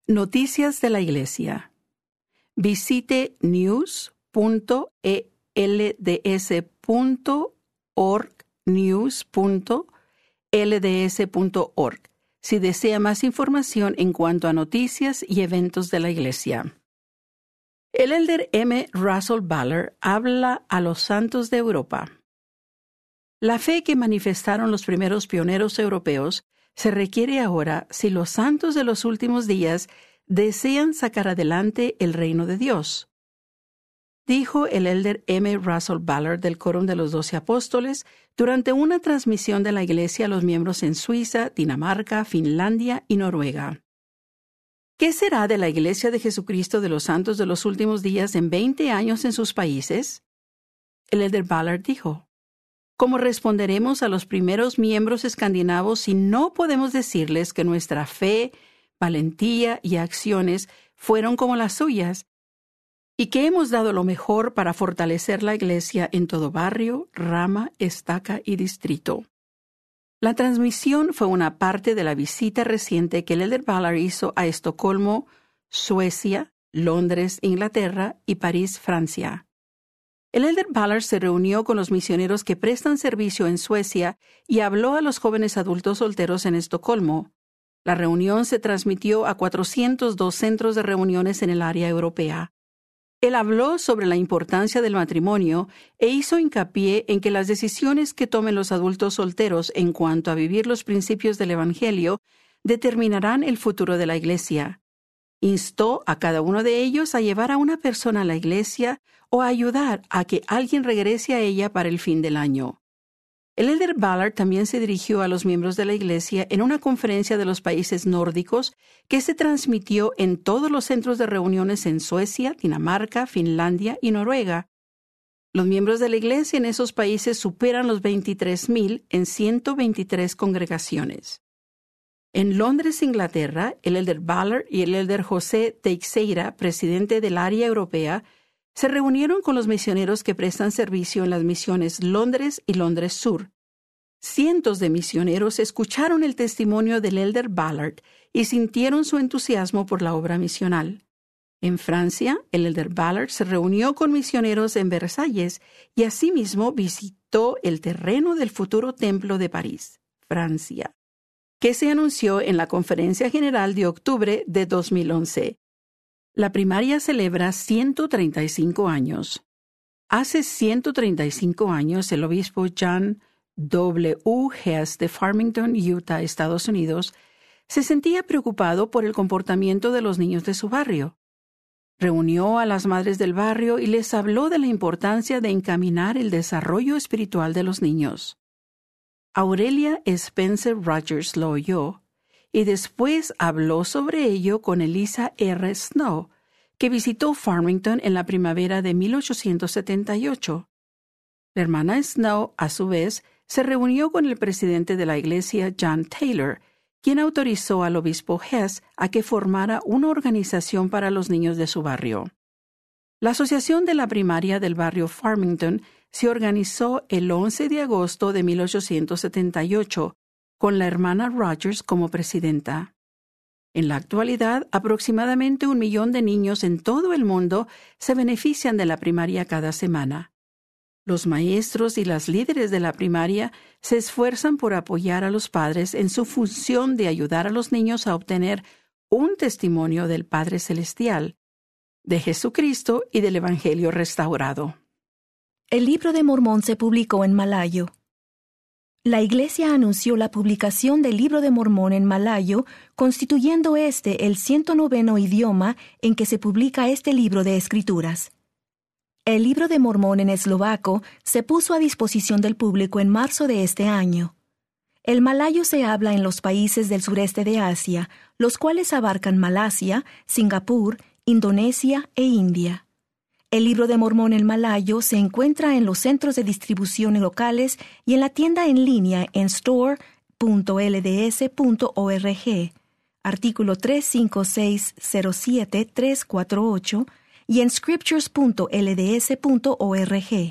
Noticias de la Iglesia. Visite news.lds.org, news.lds.org, si desea más información en cuanto a noticias y eventos de la Iglesia. El elder M. Russell Ballard habla a los santos de Europa. La fe que manifestaron los primeros pioneros europeos se requiere ahora si los santos de los últimos días desean sacar adelante el reino de Dios. Dijo el elder M. Russell Ballard del Quórum de los 12 Apóstoles durante una transmisión de la Iglesia a los miembros en Suiza, Dinamarca, Finlandia y Noruega. ¿Qué será de la Iglesia de Jesucristo de los Santos de los últimos días en 20 años en sus países? El elder Ballard dijo: ¿Cómo responderemos a los primeros miembros escandinavos si no podemos decirles que nuestra fe, valentía y acciones fueron como las suyas y que hemos dado lo mejor para fortalecer la Iglesia en todo barrio, rama, estaca y distrito? La transmisión fue una parte de la visita reciente que el elder Ballard hizo a Estocolmo, Suecia, Londres, Inglaterra y París, Francia. El elder Ballard se reunió con los misioneros que prestan servicio en Suecia y habló a los jóvenes adultos solteros en Estocolmo. La reunión se transmitió a 402 centros de reuniones en el área europea. Él habló sobre la importancia del matrimonio e hizo hincapié en que las decisiones que tomen los adultos solteros en cuanto a vivir los principios del Evangelio determinarán el futuro de la Iglesia. Instó a cada uno de ellos a llevar a una persona a la Iglesia o a ayudar a que alguien regrese a ella para el fin del año. El elder Ballard también se dirigió a los miembros de la Iglesia en una conferencia de los países nórdicos que se transmitió en todos los centros de reuniones en Suecia, Dinamarca, Finlandia y Noruega. Los miembros de la Iglesia en esos países superan los 23,000 en 123 congregaciones. En Londres, Inglaterra, el elder Ballard y el elder José Teixeira, presidente del área europea, se reunieron con los misioneros que prestan servicio en las misiones Londres y Londres Sur. Cientos de misioneros escucharon el testimonio del elder Ballard y sintieron su entusiasmo por la obra misional. En Francia, el elder Ballard se reunió con misioneros en Versalles y asimismo visitó el terreno del futuro templo de París, Francia, que se anunció en la Conferencia General de octubre de 2011. La primaria celebra 135 años. Hace 135 años, el obispo John W. Hess de Farmington, Utah, Estados Unidos, se sentía preocupado por el comportamiento de los niños de su barrio. Reunió a las madres del barrio y les habló de la importancia de encaminar el desarrollo espiritual de los niños. Aurelia Spencer Rogers lo oyó y después habló sobre ello con Elisa R. Snow, que visitó Farmington en la primavera de 1878. La hermana Snow, a su vez, se reunió con el presidente de la iglesia, John Taylor, quien autorizó al obispo Hess a que formara una organización para los niños de su barrio. La Asociación de la Primaria del barrio Farmington se organizó el 11 de agosto de 1878, con la hermana Rogers como presidenta. En la actualidad, aproximadamente 1 millón de niños en todo el mundo se benefician de la primaria cada semana. Los maestros y las líderes de la primaria se esfuerzan por apoyar a los padres en su función de ayudar a los niños a obtener un testimonio del Padre Celestial, de Jesucristo y del Evangelio restaurado. El Libro de Mormón se publicó en malayo. La Iglesia anunció la publicación del Libro de Mormón en malayo, constituyendo este el 109º idioma en que se publica este libro de Escrituras. El Libro de Mormón en eslovaco se puso a disposición del público en marzo de este año. El malayo se habla en los países del sureste de Asia, los cuales abarcan Malasia, Singapur, Indonesia e India. El Libro de Mormón en malayo se encuentra en los centros de distribución locales y en la tienda en línea en store.lds.org, artículo 35607-348, y en scriptures.lds.org.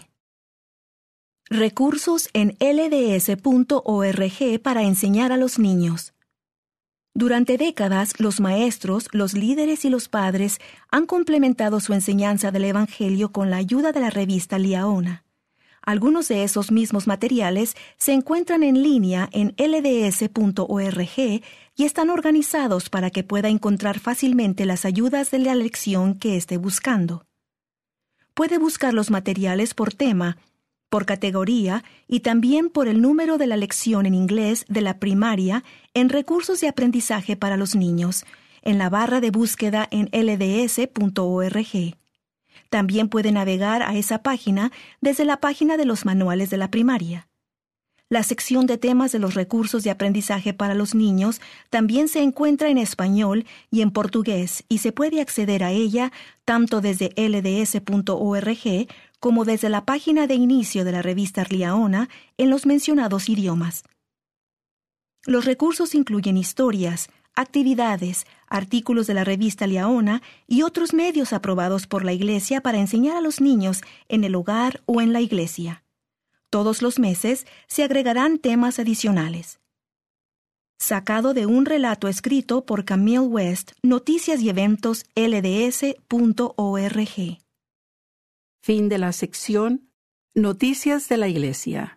Recursos en lds.org para enseñar a los niños. Durante décadas, los maestros, los líderes y los padres han complementado su enseñanza del Evangelio con la ayuda de la revista Liaona. Algunos de esos mismos materiales se encuentran en línea en lds.org y están organizados para que pueda encontrar fácilmente las ayudas de la lección que esté buscando. Puede buscar los materiales por tema, por categoría y también por el número de la lección en inglés de la primaria en Recursos de Aprendizaje para los Niños, en la barra de búsqueda en lds.org. También puede navegar a esa página desde la página de los manuales de la primaria. La sección de temas de los recursos de aprendizaje para los niños también se encuentra en español y en portugués y se puede acceder a ella tanto desde lds.org como desde la página de inicio de la revista Liaona en los mencionados idiomas. Los recursos incluyen historias, actividades, artículos de la revista Liaona y otros medios aprobados por la Iglesia para enseñar a los niños en el hogar o en la iglesia. Todos los meses se agregarán temas adicionales. Sacado de un relato escrito por Camille West, Noticias y Eventos LDS.org. Fin de la sección Noticias de la Iglesia.